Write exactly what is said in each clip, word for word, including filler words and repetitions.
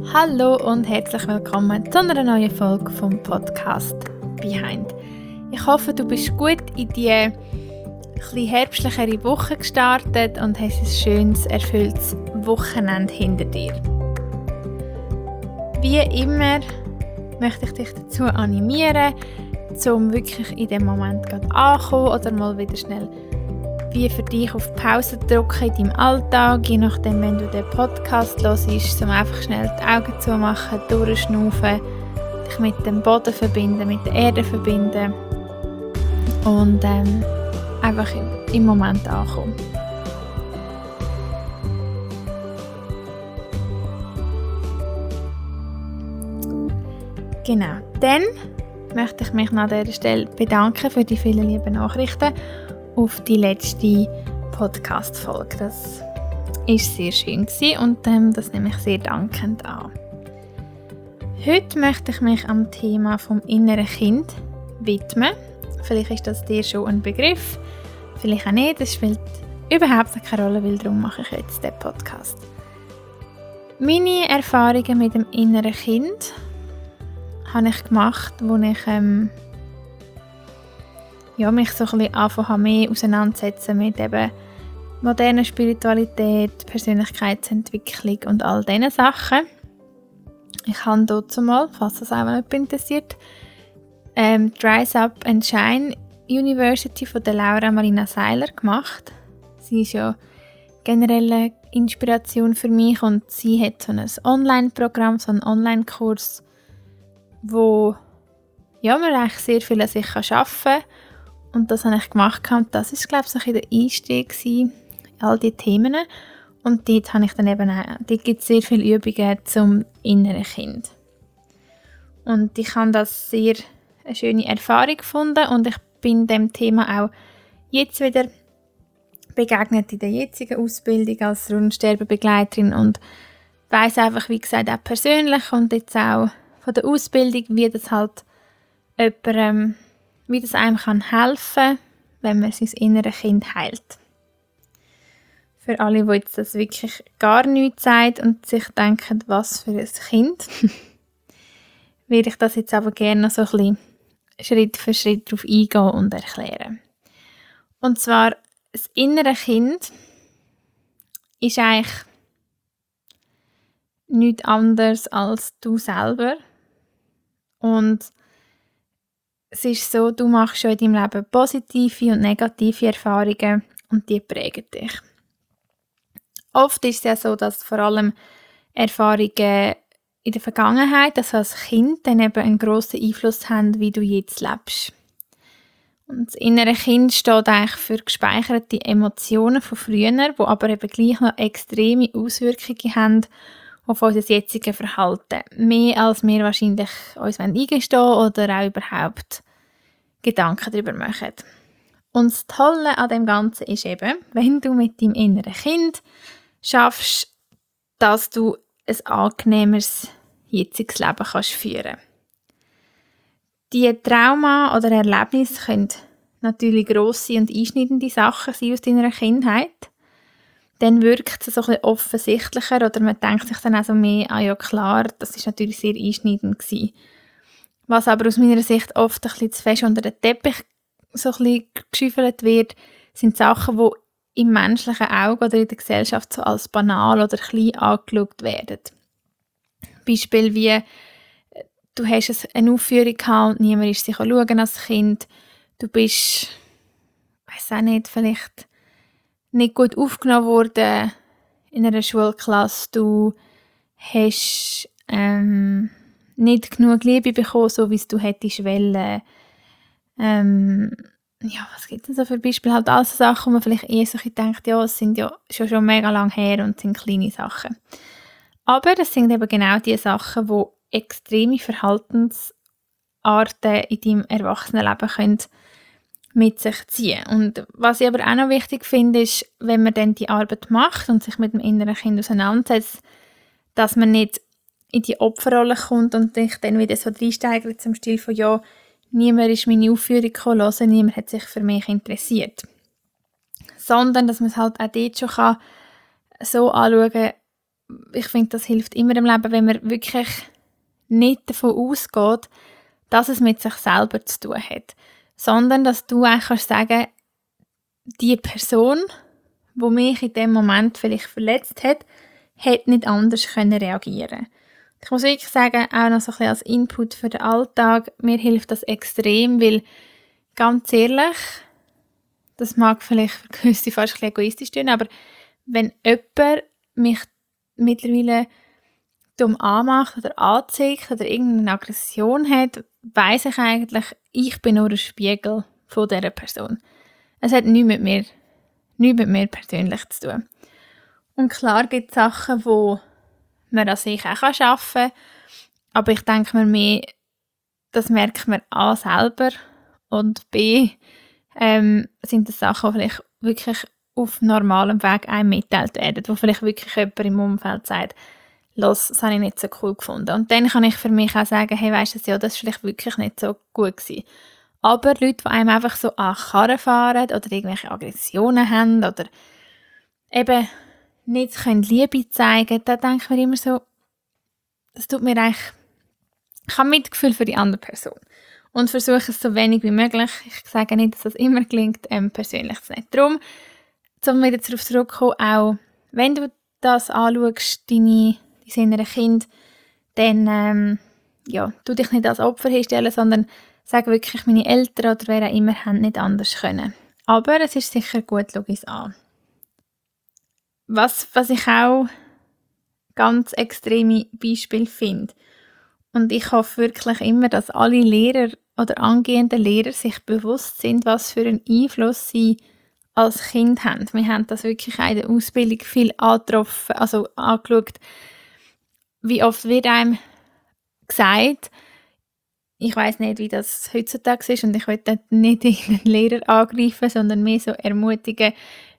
Hallo und herzlich willkommen zu einer neuen Folge vom Podcast Behind. Ich hoffe, du bist gut in die etwas herbstlichere Woche gestartet und hast ein schönes, erfülltes Wochenende hinter dir. Wie immer möchte ich dich dazu animieren, um wirklich in dem Moment gerade anzukommen oder mal wieder schnell wie für dich auf Pause drücken in deinem Alltag, je nachdem, wenn du den Podcast hörst, um einfach schnell die Augen zu machen, durchschnaufen, dich mit dem Boden verbinden, mit der Erde verbinden und ähm, einfach im, im Moment ankommen. Genau, dann möchte ich mich an dieser Stelle bedanken für die vielen lieben Nachrichten auf die letzte Podcast-Folge. Das war sehr schön und ähm, das nehme ich sehr dankend an. Heute möchte ich mich am Thema vom inneren Kind widmen. Vielleicht ist das dir schon ein Begriff, vielleicht auch nicht. Das spielt überhaupt keine Rolle, weil darum mache ich jetzt den Podcast. Meine Erfahrungen mit dem inneren Kind habe ich gemacht, als ich ähm, ja, mich so ein bisschen anfangen mehr auseinandersetzen mit eben moderner Spiritualität, Persönlichkeitsentwicklung und all diesen Sachen. Ich habe dort mal, falls das auch jemand interessiert, ähm, die Rise Up and Shine University von der Laura Marina Seiler gemacht. Sie ist ja generell eine Inspiration für mich und sie hat so ein Online-Programm, so einen Online-Kurs, wo ja, man eigentlich sehr viel an sich arbeiten kann. Und das habe ich gemacht und das war, glaube ich, so der Einstieg in all diese Themen. Und dort habe ich dann eben auch, dort gibt es sehr viele Übungen zum inneren Kind. Und ich habe das sehr eine schöne Erfahrung gefunden und ich bin dem Thema auch jetzt wieder begegnet in der jetzigen Ausbildung als Rundsterbebegleiterin und weiss einfach, wie gesagt, auch persönlich und jetzt auch von der Ausbildung, wie das halt jemandem wie das einem kann helfen, wenn man sein inneres Kind heilt. Für alle, die jetzt das wirklich gar nichts sagt und sich denken, was für ein Kind, werde ich das jetzt aber gerne noch so ein bisschen Schritt für Schritt darauf eingehen und erklären. Und zwar, das innere Kind ist eigentlich nichts anderes als du selber. Und es ist so, du machst schon in deinem Leben positive und negative Erfahrungen und die prägen dich. Oft ist es ja so, dass vor allem Erfahrungen in der Vergangenheit, also als Kind, dann eben einen grossen Einfluss haben, wie du jetzt lebst. Und das innere Kind steht eigentlich für gespeicherte Emotionen von früher, die aber eben gleich noch extreme Auswirkungen haben auf unser jetziges Verhalten. Mehr als wir wahrscheinlich uns eingestehen oder auch überhaupt Gedanken darüber machen. Und das Tolle an dem Ganzen ist eben, wenn du mit deinem inneren Kind schaffst, dass du ein angenehmeres jetziges Leben kannst führen. Die Trauma oder Erlebnisse können natürlich grosse und einschneidende Sachen sein aus deiner Kindheit. Dann wirkt es so ein bisschen offensichtlicher oder man denkt sich dann auch so mehr, ah ja klar, das ist natürlich sehr einschneidend gewesen. Was aber aus meiner Sicht oft ein bisschen zu fest unter den Teppich so ein bisschen geschüffelt wird, sind Sachen, die im menschlichen Auge oder in der Gesellschaft so als banal oder klein angeschaut werden. Beispiel wie, du hast eine Aufführung gehabt und niemand ist sich schauen als Kind. Du bist, ich weiss auch nicht, vielleicht nicht gut aufgenommen worden in einer Schulklasse. Du hast ähm, nicht genug Liebe bekommen, so wie es du hättest wollen. Ähm, ja, was gibt es denn so für Beispiele? Halt all so Sachen, wo man vielleicht eher so denkt, ja, es sind ja schon, schon mega lang her und sind kleine Sachen. Aber das sind eben genau die Sachen, die extreme Verhaltensarten in deinem Erwachsenenleben können mit sich ziehen. Und was ich aber auch noch wichtig finde, ist, wenn man dann die Arbeit macht und sich mit dem inneren Kind auseinandersetzt, dass man nicht in die Opferrolle kommt und sich dann wieder so reinsteigert zum Stil von, ja, niemand ist meine Aufführung gekommen, hören, niemand hat sich für mich interessiert. Sondern, dass man es halt auch dort schon kann, so anschauen ich finde, das hilft immer im Leben, wenn man wirklich nicht davon ausgeht, dass es mit sich selber zu tun hat, sondern dass du eigentlich kannst sagen, die Person, die mich in dem Moment vielleicht verletzt hat, hätte nicht anders können reagieren. Ich muss wirklich sagen, auch noch so ein bisschen als Input für den Alltag, mir hilft das extrem, weil ganz ehrlich, das mag vielleicht für gewisse fast ein bisschen egoistisch tun, aber wenn jemand mich mittlerweile dumm anmacht oder anzeigt oder irgendeine Aggression hat, weiss ich eigentlich, ich bin nur ein Spiegel von dieser Person. Es hat nichts mit mir, nichts mit mir persönlich zu tun. Und klar gibt es Sachen, wo man an sich auch arbeiten kann, aber ich denke mir mehr, das merkt man A selber und B ähm, sind das Sachen, die vielleicht wirklich auf normalem Weg einem mitteilt werden, wo vielleicht wirklich jemand im Umfeld sagt, «Los, das habe ich nicht so cool gefunden.» Und dann kann ich für mich auch sagen, hey, weisst du, ja, das war vielleicht wirklich nicht so gut gewesen. Aber Leute, die einem einfach so an Karren fahren oder irgendwelche Aggressionen haben oder eben nicht können Liebe zeigen, da denke ich mir immer so, das tut mir eigentlich, ich habe Mitgefühl für die andere Person und versuche es so wenig wie möglich. Ich sage nicht, dass das immer gelingt, ähm, persönlich ist nicht. Darum, um wieder darauf zurückzukommen, auch wenn du das anschaust, deine, dein inneres Kind, dann ähm, ja, tu dich nicht als Opfer hinstellen, sondern sag wirklich, meine Eltern oder wer auch immer haben nicht anders können. Aber es ist sicher gut, schau es an. Was, was ich auch ganz extreme Beispiele finde, und ich hoffe wirklich immer, dass alle Lehrer oder angehenden Lehrer sich bewusst sind, was für einen Einfluss sie als Kind haben. Wir haben das wirklich auch in der Ausbildung viel angetroffen, also angeschaut, wie oft wird einem gesagt, ich weiss nicht, wie das heutzutage ist und ich will nicht einen Lehrer angreifen, sondern mehr so ermutigen,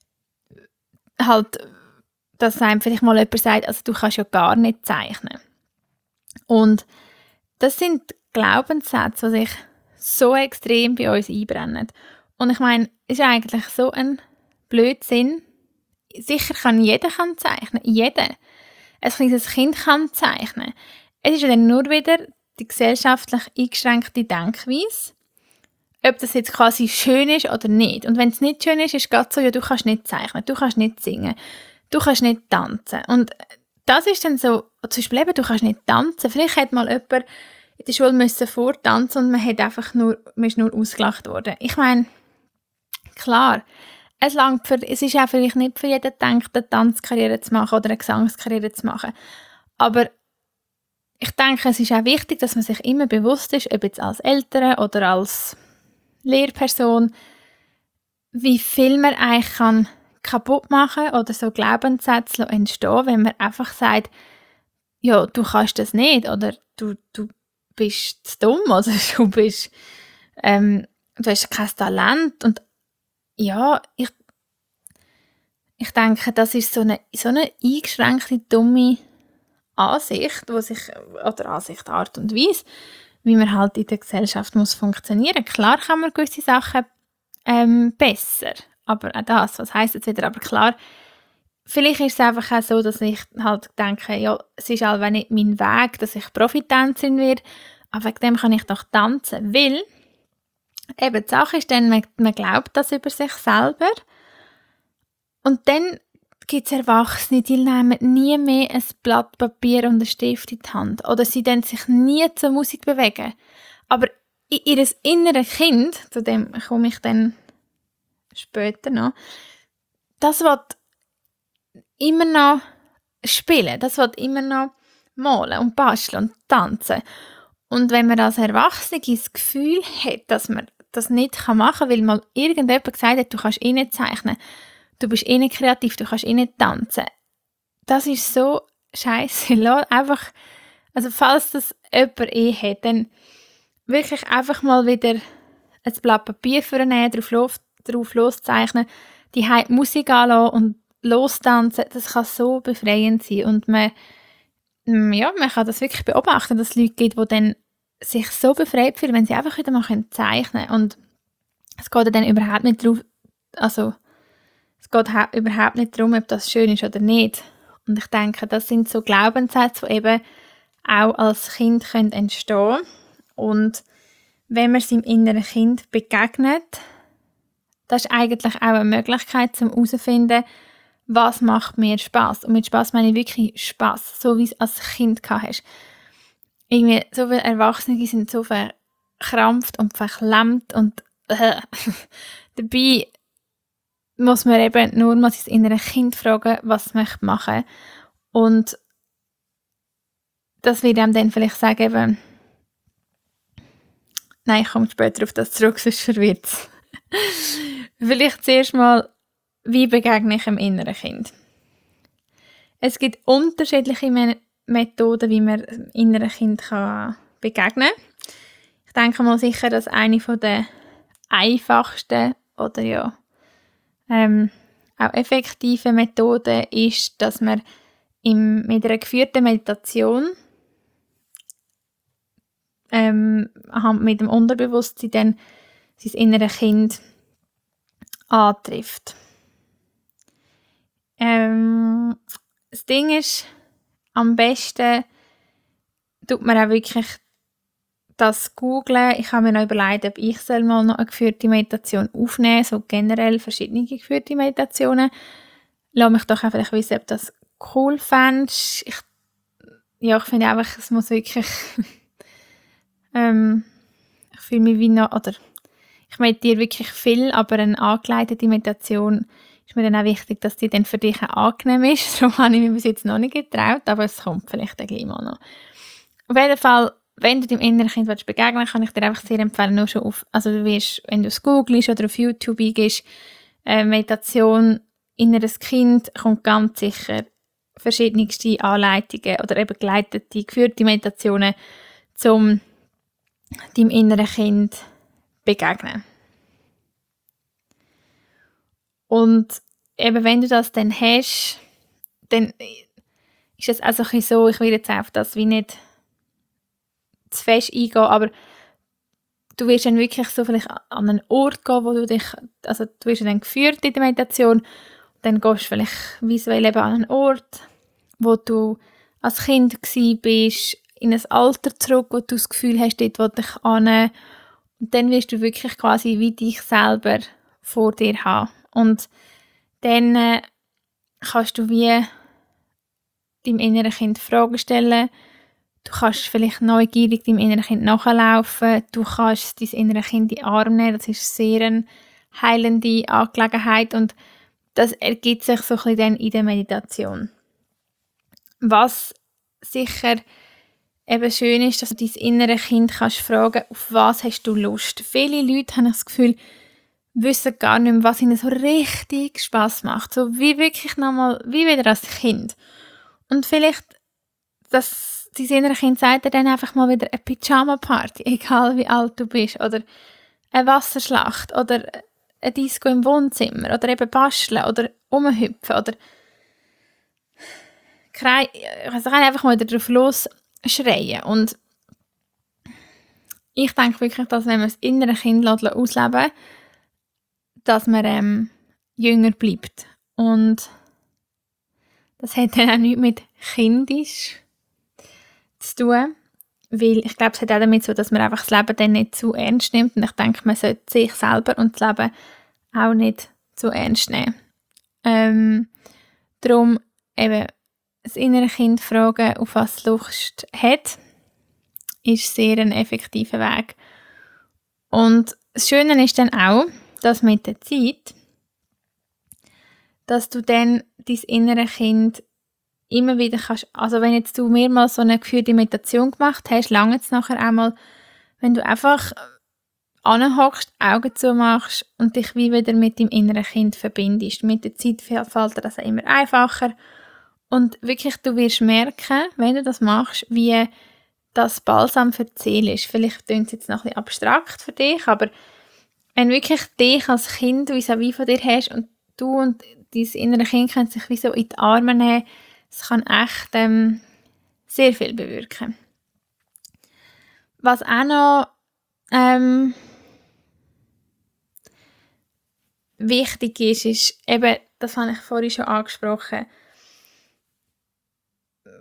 halt, dass einem vielleicht mal jemand sagt, also du kannst ja gar nicht zeichnen. Und das sind Glaubenssätze, die sich so extrem bei uns einbrennen. Und ich meine, es ist eigentlich so ein Blödsinn. Sicher kann jeder kann zeichnen, jeder. Ein kleines Kind kann zeichnen. Es ist ja dann nur wieder die gesellschaftlich eingeschränkte Denkweise, ob das jetzt quasi schön ist oder nicht. Und wenn es nicht schön ist, ist es gerade so, ja, du kannst nicht zeichnen, du kannst nicht singen, du kannst nicht tanzen. Und das ist dann so, zum Beispiel eben, du kannst nicht tanzen. Vielleicht hat mal jemand in der Schule müssen vortanzen und man hat einfach nur, man ist nur ausgelacht worden. Ich meine, klar, es, langt für, es ist auch vielleicht nicht für jeden gedacht, eine Tanzkarriere zu machen oder eine Gesangskarriere zu machen. Aber ich denke, es ist auch wichtig, dass man sich immer bewusst ist, ob jetzt als Eltern oder als Lehrperson, wie viel man eigentlich kann kaputt machen oder so Glaubenssätze entstehen, wenn man einfach sagt, ja, du kannst das nicht oder du, du bist zu dumm oder du bist, ähm, du hast kein Talent. Und ja, ich, ich denke, das ist so eine, so eine eingeschränkte, dumme Ansicht, wo sich, oder Ansicht, Art und Weise, wie man halt in der Gesellschaft muss funktionieren. Klar kann man gewisse Sachen ähm, besser, aber auch das, was heisst jetzt wieder, aber klar, vielleicht ist es einfach auch so, dass ich halt denke, ja, es ist halt nicht mein Weg, dass ich Profitänzerin werde, aber wegen dem kann ich doch tanzen, weil eben die Sache ist dann, man, man glaubt das über sich selber und dann gibt es Erwachsene, die nehmen nie mehr ein Blatt Papier und einen Stift in die Hand oder sie dann sich nie zur Musik bewegen, aber in ihr inneres Kind, zu dem komme ich dann später noch, das wird immer noch spielen, das wird immer noch malen und basteln und tanzen. Und wenn man als Erwachsene das Gefühl hat, dass man das nicht machen kann, weil mal irgendjemand gesagt hat, du kannst eh nicht zeichnen, du bist eh nicht kreativ, du kannst eh nicht tanzen, das ist so scheiße. Einfach, also falls das jemand eh hat, dann wirklich einfach mal wieder ein Blatt Papier vornehmen, drauf, los, drauf loszeichnen, die Musik anlassen und lostanzen, das kann so befreiend sein. Und man, ja, man kann das wirklich beobachten, dass es Leute gibt, die dann sich so befreit fühlen, wenn sie einfach wieder mal zeichnen können. Und es geht dann überhaupt nicht drauf, also es geht überhaupt nicht darum, ob das schön ist oder nicht. Und ich denke, das sind so Glaubenssätze, die eben auch als Kind können entstehen können. Und wenn man seinem inneren Kind begegnet, das ist eigentlich auch eine Möglichkeit, um herauszufinden, was macht mir Spass. Und mit Spass meine ich wirklich Spass, so wie es als Kind hast. Irgendwie so viele Erwachsene sind so verkrampft und verklemmt und äh, dabei muss man eben nur mal sein inneres Kind fragen, was es möchte machen. Und das wird einem dann vielleicht sagen, eben, nein, ich komme später auf das zurück, sonst verwirrt es. Vielleicht zuerst mal, wie begegne ich dem inneren Kind? Es gibt unterschiedliche Me- Methoden, wie man dem inneren Kind kann begegnen kann. Ich denke mal sicher, dass eine der einfachsten oder ja ähm, auch effektiven Methoden ist, dass man im, mit einer geführten Meditation ähm, mit dem Unterbewusstsein dann sein inneres Kind antrifft. Ähm, das Ding ist, am besten tut man auch wirklich das googlen. Ich habe mir noch überlegt, ob ich soll mal noch eine geführte Meditation aufnehmen soll, so generell verschiedene geführte Meditationen. Lass mich doch einfach wissen, ob das cool fändest. Ich, ja, ich finde einfach, es muss wirklich ähm, ich fühle mich wie noch, oder ich meditiere wirklich viel, aber eine angeleitete Meditation ist mir dann auch wichtig, dass die dann für dich auch angenehm ist. Darum habe ich mich bis jetzt noch nicht getraut, aber es kommt vielleicht gleich mal noch. Auf jeden Fall, wenn du deinem inneren Kind begegnen willst, kann ich dir einfach sehr empfehlen, nur schon auf, also du wirst, wenn du es googelst oder auf YouTube eingibst, äh, Meditation, inneres Kind, kommt ganz sicher verschiedenste Anleitungen oder eben geleitete, geführte Meditationen, um deinem inneren Kind begegnen. Und eben wenn du das dann hast, dann ist es also so, ich will jetzt auf das wie nicht zu fest eingehen, aber du wirst dann wirklich so vielleicht an einen Ort gehen, wo du dich, also du wirst dann geführt in der Meditation, dann gehst du vielleicht visuell eben an einen Ort, wo du als Kind gsi bist, in ein Alter zurück, wo du das Gefühl hast, dort will ich hin. Und dann wirst du wirklich quasi wie dich selber vor dir haben. Und dann äh, kannst du wie deinem inneren Kind Fragen stellen. Du kannst vielleicht neugierig deinem inneren Kind nachlaufen. Du kannst dein innere Kind in den Arm nehmen. Das ist sehr eine heilende Angelegenheit. Und das ergibt sich so ein bisschen dann in der Meditation. Was sicher eben schön ist, dass du dein innere Kind kannst fragen, auf was hast du Lust. Viele Leute haben das Gefühl, wissen gar nicht mehr, was ihnen so richtig Spass macht. So wie wirklich nochmal, wie wieder als Kind. Und vielleicht, dass dein innere Kind sagt dir dann einfach mal wieder eine Pyjama-Party, egal wie alt du bist. Oder eine Wasserschlacht. Oder eine Disco im Wohnzimmer. Oder eben basteln. Oder rumhüpfen. Oder also einfach mal darauf los schreien. Und ich denke wirklich, dass wenn man das innere Kind ausleben lässt, dass man ähm, jünger bleibt. Und das hat dann auch nichts mit kindisch zu tun, weil ich glaube, es hat auch damit zu tun, dass man einfach das Leben dann nicht zu ernst nimmt. Und ich denke, man sollte sich selber und das Leben auch nicht zu ernst nehmen. Ähm, darum eben das innere Kind fragen, auf was es Lust hat, ist sehr ein effektiver Weg. Und das Schöne ist dann auch, dass mit der Zeit, dass du dann dein innere Kind immer wieder kannst, also wenn jetzt du mehrmals so eine geführte Meditation gemacht hast, lange es nachher einmal, wenn du einfach anhockst, Augen zumachst und dich wie wieder mit deinem inneren Kind verbindest. Mit der Zeit fällt dir das immer einfacher. Und wirklich, du wirst merken, wenn du das machst, wie das Balsam für die Seele ist. Vielleicht klingt es jetzt noch ein bisschen abstrakt für dich, aber wenn wirklich dich als Kind vis-à-vis von dir hast und du und dein innere Kind können sich wie so in die Arme nehmen, es kann echt ähm, sehr viel bewirken. Was auch noch ähm, wichtig ist, ist eben, das habe ich vorhin schon angesprochen,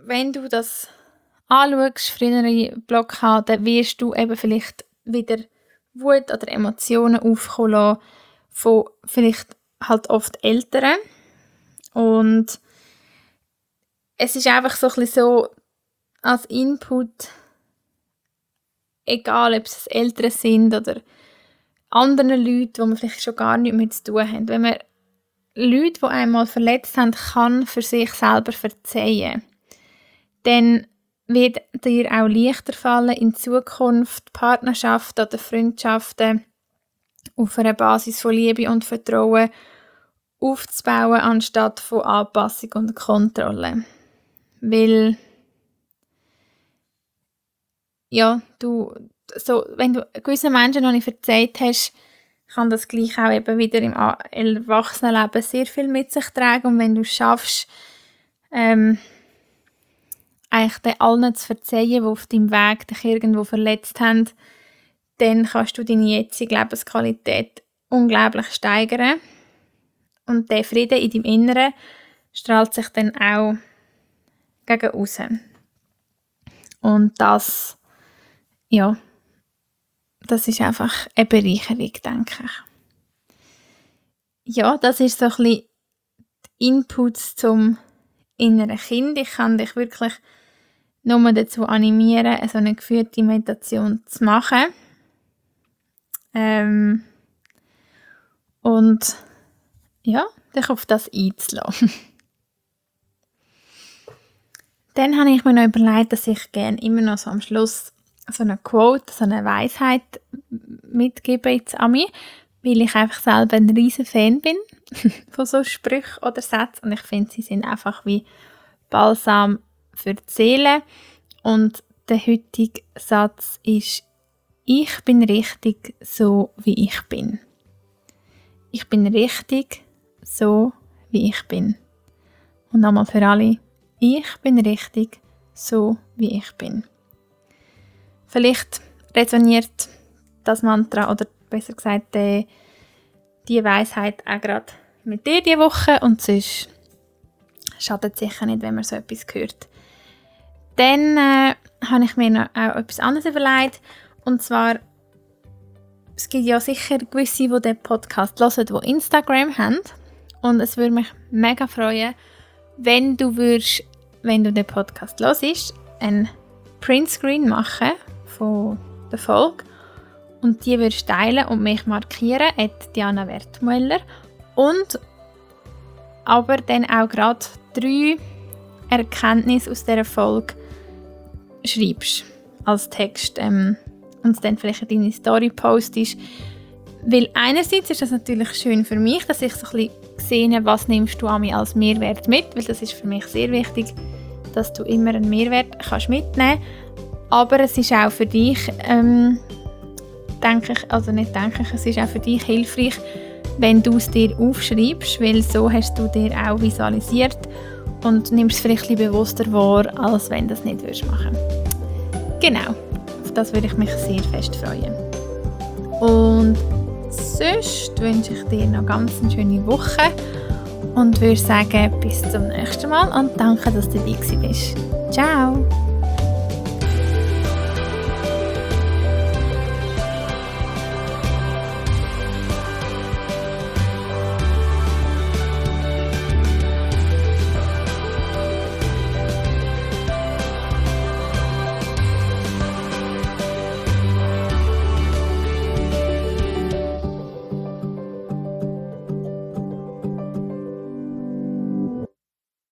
wenn du das anschaust, frühere Blockaden, wirst du eben vielleicht wieder Wut oder Emotionen aufkommen lassen von vielleicht halt oft Älteren. Und es ist einfach so ein bisschen so als Input, egal ob es Eltern sind oder andere Leute, die man vielleicht schon gar nichts mehr zu tun haben. Wenn man Leute, die einmal verletzt haben, kann für sich selber verzeihen, dann wird dir auch leichter fallen, in Zukunft Partnerschaften oder Freundschaften auf einer Basis von Liebe und Vertrauen aufzubauen, anstatt von Anpassung und Kontrolle. Weil, ja, du, so, wenn du gewissen Menschen noch nicht verzeiht hast, kann das gleich auch eben wieder im Erwachsenenleben sehr viel mit sich tragen. Und wenn du es schaffst, ähm, eigentlich den allen zu verzeihen, die auf deinem Weg dich irgendwo verletzt haben, dann kannst du deine jetzige Lebensqualität unglaublich steigern. Und der Frieden in deinem Inneren strahlt sich dann auch gegen aussen. Und das, ja, das ist einfach eine Bereicherung, denke ich. Ja, das ist so ein bisschen Inputs zum inneren Kind. Ich kann dich wirklich nur dazu animieren, so eine geführte Meditation zu machen. Ähm, und ja, dich auf das einzulassen. Dann habe ich mir noch überlegt, dass ich gerne immer noch so am Schluss so eine Quote, so eine Weisheit mitgebe jetzt an mich, weil ich einfach selber ein riesen Fan bin von so Sprüchen oder Sätzen und ich finde, sie sind einfach wie Balsam für die Seele. Und der heutige Satz ist: Ich bin richtig, so wie ich bin. Ich bin richtig, so wie ich bin. Und nochmal für alle: Ich bin richtig, so wie ich bin. Vielleicht resoniert das Mantra oder besser gesagt die, die Weisheit auch gerade mit dir diese Woche und sonst schadet es sicher nicht, wenn man so etwas hört. Dann äh, habe ich mir noch auch etwas anderes überlegt, und zwar, es gibt ja sicher gewisse, die den Podcast hören, die Instagram haben, und es würde mich mega freuen, wenn du würdest, wenn du den Podcast hörst, einen Printscreen machen von der Folge und die würdest teilen und mich markieren, at Diana Wertmüller, und aber dann auch gerade drei Erkenntnisse aus dieser Folge schreibst als Text ähm, und es dann vielleicht in deine Story postest. Weil einerseits ist das natürlich schön für mich, dass ich so ein bisschen sehe, was nimmst du an mich als Mehrwert mit, weil das ist für mich sehr wichtig, dass du immer einen Mehrwert kannst mitnehmen kannst. Aber es ist auch für dich, ähm, denke ich, also nicht denke ich, es ist auch für dich hilfreich, wenn du es dir aufschreibst, weil so hast du dir auch visualisiert und nimmst es vielleicht ein bisschen bewusster wahr, als wenn du das nicht würdest machen. Genau, auf das würde ich mich sehr fest freuen. Und sonst wünsche ich dir noch ganz eine schöne Woche und würde sagen, bis zum nächsten Mal und danke, dass du dabei warst. Ciao!